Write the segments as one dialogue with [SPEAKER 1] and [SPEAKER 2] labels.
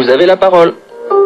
[SPEAKER 1] vous avez la parole.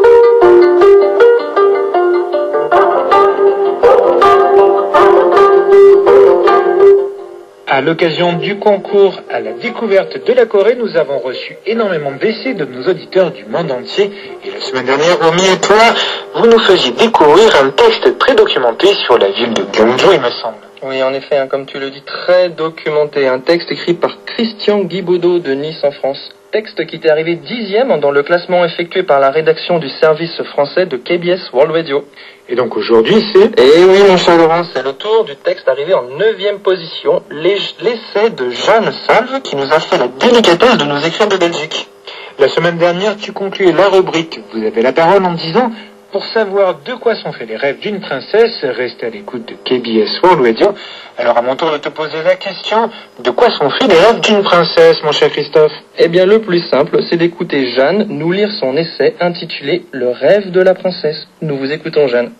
[SPEAKER 2] À l'occasion du concours à la découverte de la Corée, nous avons reçu énormément d'essais de nos auditeurs du monde entier. Et la semaine dernière, Romy et toi, vous nous faisiez découvrir un texte très documenté sur la ville de Gyeongju, il me semble.
[SPEAKER 1] Oui, en effet, comme tu le dis, très documenté. Un texte écrit par Christian Guibaudot de Nice en France. Texte qui était arrivé 10e dans le classement effectué par la rédaction du service français de KBS World Radio.
[SPEAKER 2] Et donc aujourd'hui, c'est...
[SPEAKER 1] Eh oui, mon cher Laurent, c'est le tour du texte arrivé en 9e position, l'essai de Jeanne Salve qui nous a fait la délicatesse de nous écrire de Belgique.
[SPEAKER 2] La semaine dernière, tu concluais la rubrique « Vous avez la parole » en disant « Pour savoir de quoi sont faits les rêves d'une princesse, restez à l'écoute de KBS World Radio. » Alors à mon tour de te poser la question, de quoi sont faits les rêves d'une princesse, mon cher Christophe?
[SPEAKER 1] Eh bien, le plus simple, c'est d'écouter Jeanne nous lire son essai intitulé « Le rêve de la princesse ». Nous vous écoutons, Jeanne.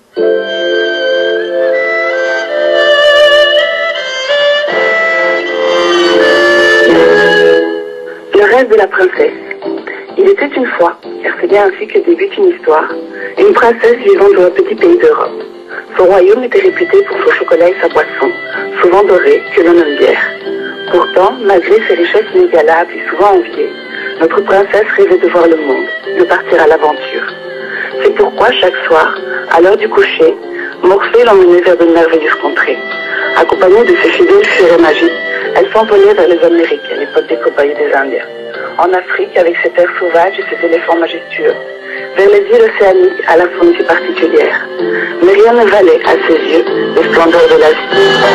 [SPEAKER 3] Le rêve de la princesse. Il était une fois, car c'est bien ainsi que débute une histoire, une princesse vivant dans un petit pays d'Europe. Son royaume était réputé pour son chocolat et sa boisson, souvent dorée, que l'on aime bière. Pourtant, malgré ses richesses inégalables et souvent enviées, notre princesse rêvait de voir le monde, de partir à l'aventure. C'est pourquoi chaque soir, à l'heure du coucher, Morphée l'emmenait vers de merveilleuses contrées. Accompagnée de ses fidèles furets magiques, elle s'envolait vers les Amériques à l'époque des cobayes des Indiens. En Afrique, avec ses terres sauvages et ses éléphants majestueux. Vers les îles océaniques à la faune si particulière. Mais rien ne valait, à ses yeux, les splendeurs de la vie.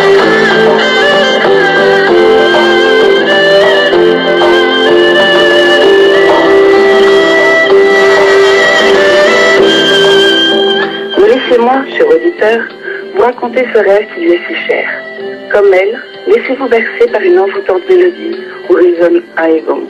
[SPEAKER 3] Mais laissez-moi, cher auditeur, vous raconter ce rêve qui lui est si cher. Comme elle, laissez-vous bercer par une envoûtante mélodie où résonne un Aegong.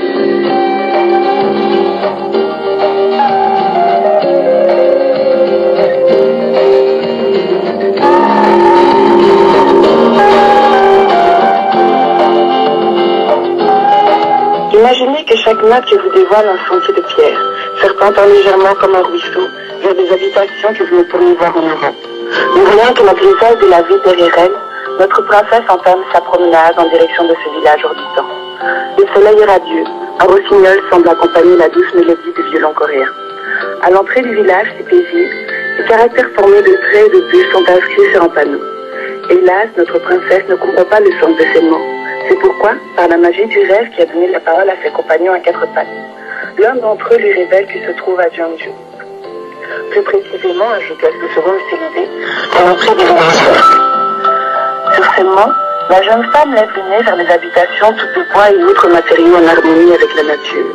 [SPEAKER 3] Imaginez que chaque note que vous dévoile un sentier de pierre, serpentant légèrement comme un ruisseau, vers des habitations que vous ne pourriez voir en Europe. Mais rien que la grisaille de la vie derrière elle, notre princesse entame sa promenade en direction de ce village orbitant. Le soleil est radieux, un rossignol semble accompagner la douce mélodie du violon coréen. À l'entrée du village, c'est paisible, les caractères formés de traits et de bulles sont inscrits sur un panneau. Hélas, notre princesse ne comprend pas le sens de ces mots. C'est pourquoi, par la magie du rêve qui a donné la parole à ses compagnons à quatre pattes, l'un d'entre eux lui révèle qu'il se trouve à Gyeongju. Plus précisément, à quelques secondes s'élever à l'entrée des villages. Sur ces mots, la jeune femme lève le nez vers les habitations toutes de bois et autres matériaux en harmonie avec la nature.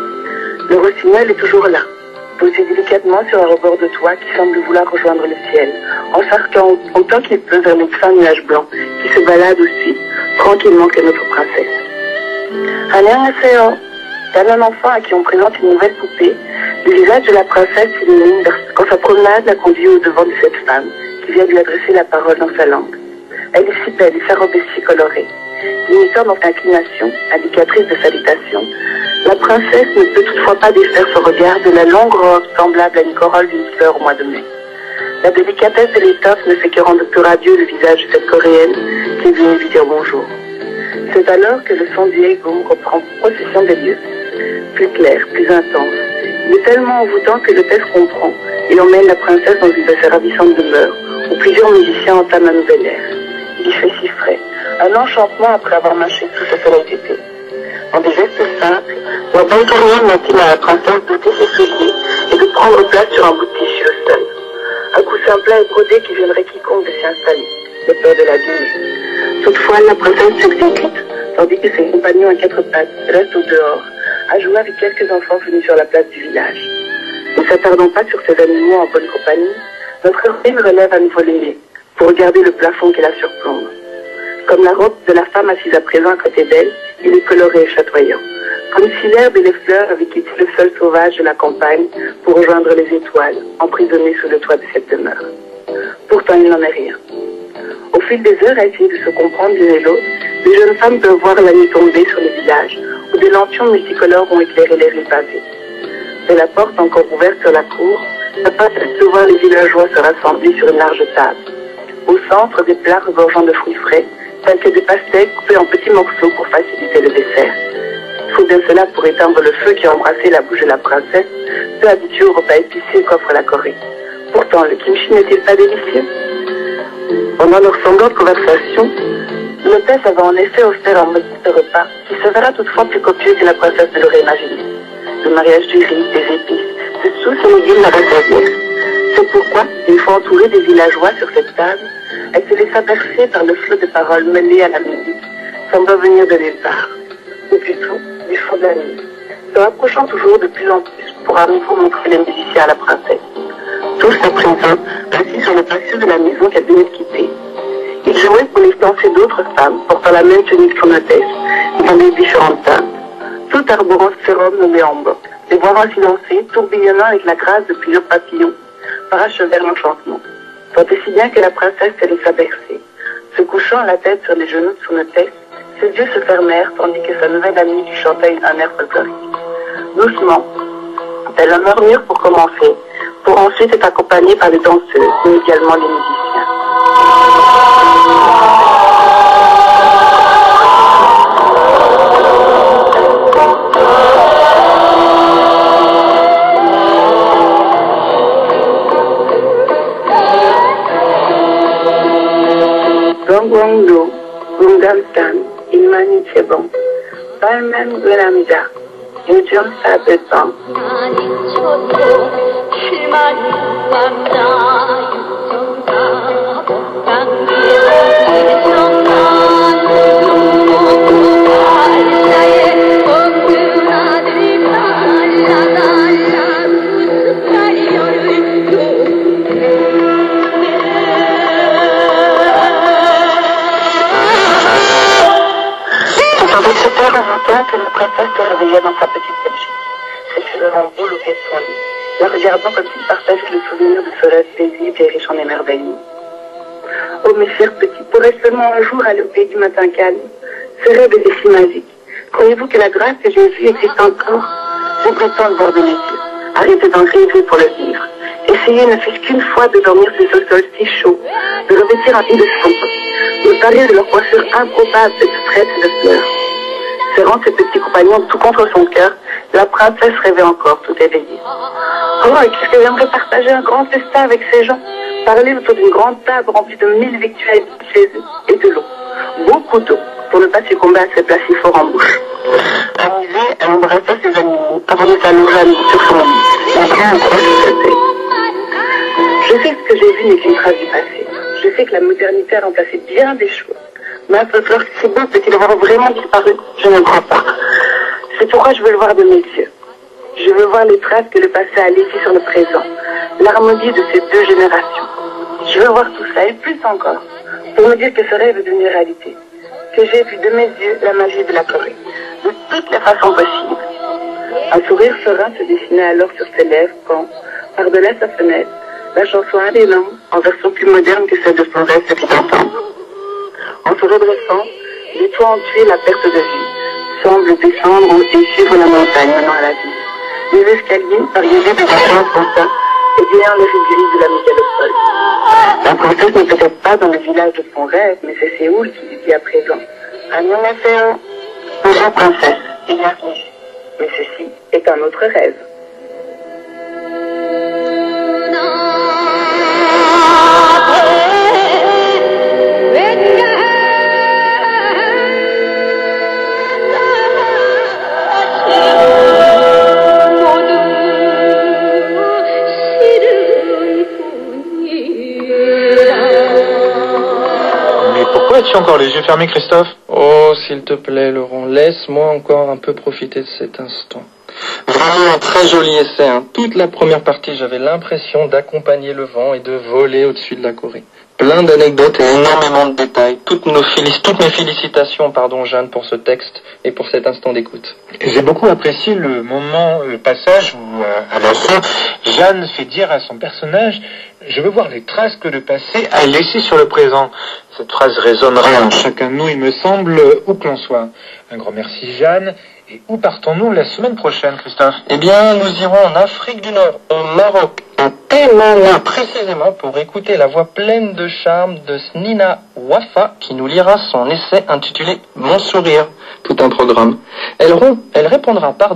[SPEAKER 3] Le rossignol est toujours là, posé délicatement sur un rebord de toit qui semble vouloir rejoindre le ciel, en s'arquant autant qu'il peut vers les fins nuages blancs qui se baladent aussi, tranquillement que notre princesse. Annyeonghaseyo, tel un enfant à qui on présente une nouvelle poupée, le visage de la princesse s'illumine quand sa promenade la conduit au devant de cette femme qui vient lui adresser la parole dans sa langue. Elle est si belle et sa robe est si colorée. Imitant dans inclination, indicatrice de salutation, la princesse ne peut toutefois pas défaire son regard de la longue robe semblable à une corolle d'une fleur au mois de mai. La délicatesse de l'étoffe ne fait que rendre plus radieux le visage de cette coréenne qui est venue lui dire bonjour. C'est alors que le son du Aegong reprend possession des lieux. Plus clair, plus intense. Il est tellement envoûtant que le texte comprend et emmène la princesse dans une de ces ravissantes demeures où plusieurs musiciens entament un nouvel air. Il fait si frais, un enchantement après avoir marché tout ce soleil d'été. En des gestes simples, la belle coréenne intime à la princesse d'ôter ses souliers et de prendre place sur un bout de tissu au sol. Un coussin plat et brodé qui viendrait quiconque de s'y installer, de peur de l'abîmer. Toutefois, la princesse s'exécute, tandis que ses compagnons à quatre pattes restent au dehors, à jouer avec quelques enfants venus sur la place du village. Ne s'attardant pas sur ces animaux en bonne compagnie, notre héroïne relève à nouveau le nez, pour regarder le plafond qui la surplombe. Comme la robe de la femme assise à présent à côté d'elle, il est coloré et chatoyant. Comme si l'herbe et les fleurs avaient quitté le sol sauvage de la campagne pour rejoindre les étoiles, emprisonnées sous le toit de cette demeure. Pourtant, il n'en est rien. Au fil des heures, à essayer de se comprendre l'une et l'autre, les jeunes femmes peuvent voir la nuit tomber sur le village, où des lampions multicolores ont éclairé les rues pavées. De la porte encore ouverte sur la cour, papa laisse voir les villageois se rassembler sur une large table. Au centre, des plats regorgeant de fruits frais, tels que des pastèques coupés en petits morceaux pour faciliter le dessert. Il faut bien cela pour éteindre le feu qui a embrassé la bouche de la princesse, peu habituée au repas épicé qu'offre la Corée. Pourtant, le kimchi n'est-il pas délicieux? Pendant leur semblante conversation, l'hôtesse avait en effet offert un modeste repas qui se verra toutefois plus copieux que la princesse ne l'aurait imaginé. Le mariage du riz, des épices, de tous ces légumes la rassasièrent. C'est pourquoi, une fois entourée des villageois sur cette table, elle se laissa bercer par le flot de paroles mêlées à la musique, semblant venir de nulle part, ou plutôt du fond de la nuit, se rapprochant toujours de plus en plus pour à nouveau montrer les musiciens à la princesse. Tous à présent, assis sur le patio de la maison qu'elle venait de quitter. Ils jouaient pour les danser d'autres femmes portant la même tenue que son hôtesse, dans les différentes tables, tout arborant ce robe nommé en bas, les voix silencées, tourbillonnant avec la grâce de plusieurs papillons, parachevèrent l'enchantement. Tant et si bien que la princesse se laissa bercer. Se couchant la tête sur les genoux de son hôtesse, ses yeux se fermèrent tandis que sa nouvelle amie lui chantait un air folklorique. Doucement, elle en murmure pour commencer, pour ensuite être accompagnée par les danseuses, mais également les musiciens. Gongwangdo, Gunggamtan, Ilmani Chebon, Palmem Gwenamida, Yujum Sabetban. Que la princesse se réveillait dans sa petite belgique, ses cheveux en boule au pied de son lit, la regardant comme s'il partageait le souvenir de ce rêve paisible et riche en émerveillement. Oh mes chers petits, pourrais-je seulement un jour aller au pays du matin calme? Ce rêve était si magique. Croyez-vous que la grâce que j'ai vue existe encore? Je prétends le voir de mes yeux. Arrêtez d'en rêver pour le vivre. Essayez ne fût-ce qu'une fois de dormir sur ce sol si chaud, de revêtir un lit de soie, de parler de leur coiffure improbable de traite et de fleurs. Serrant ses petits compagnons tout contre son cœur, la princesse rêvait encore, tout éveillée. Oh, et qu'est-ce que j'aimerais partager un grand festin avec ces gens, parler autour d'une grande table remplie de 1000 victuailles chez eux, et de l'eau. Beaucoup d'eau, pour ne pas succomber à ces plats si forts en bouche. Amusée, elle embrassa ses animaux, avant de s'allonger sur son lit, montrant un proche de sa tête. Je sais que ce que j'ai vu n'est qu'une trace du passé. Je sais que la modernité a remplacé bien des choses. Mais un folklore si beau peut-il avoir vraiment disparu? Je ne crois pas. C'est pourquoi je veux le voir de mes yeux. Je veux voir les traces que le passé a laissées sur le présent, l'harmonie de ces deux générations. Je veux voir tout ça et plus encore, pour me dire que ce rêve est devenu réalité, que j'ai vu de mes yeux la magie de la Corée, de toutes les façons possibles. Un sourire serein se dessinait alors sur ses lèvres quand, par-delà sa fenêtre, la chanson Alélan, en version plus moderne que celle de son rêve, se fit entendre. En se redressant, les toits en tué la perte de vue, semble descendre et suivre la montagne menant à la ville. Les escaliers, pariés de la fontaine, égayant les rues grises de la mégalopole. La princesse n'est peut-être pas dans le village de son rêve, mais c'est Séoul qui lui dit à présent. Annyeonghaseyo. Bonjour princesse, et bienvenue. Mais ceci est un autre rêve.
[SPEAKER 2] Pourquoi as-tu encore les yeux fermés, Christophe?
[SPEAKER 1] Oh, s'il te plaît, Laurent, laisse-moi encore un peu profiter de cet instant. Vraiment un très joli essai, hein. Toute la première partie, j'avais l'impression d'accompagner le vent et de voler au-dessus de la Corée. Plein d'anecdotes et énormément de détails. Toutes mes félicitations, Jeanne, pour ce texte et pour cet instant d'écoute.
[SPEAKER 2] J'ai beaucoup apprécié le passage où, à la fin, Jeanne fait dire à son personnage Je veux voir les traces que le passé a laissées sur le présent. Cette phrase résonnerait en chacun de nous, il me semble, où que l'on soit. Un grand merci, Jeanne. Et où partons-nous la semaine prochaine, Christophe?
[SPEAKER 1] Eh bien, nous irons en Afrique du Nord, au Maroc, à Temala, précisément pour écouter la voix pleine de charme de Snina Wafa, qui nous lira son essai intitulé Mon sourire. Tout un programme. Elle répondra par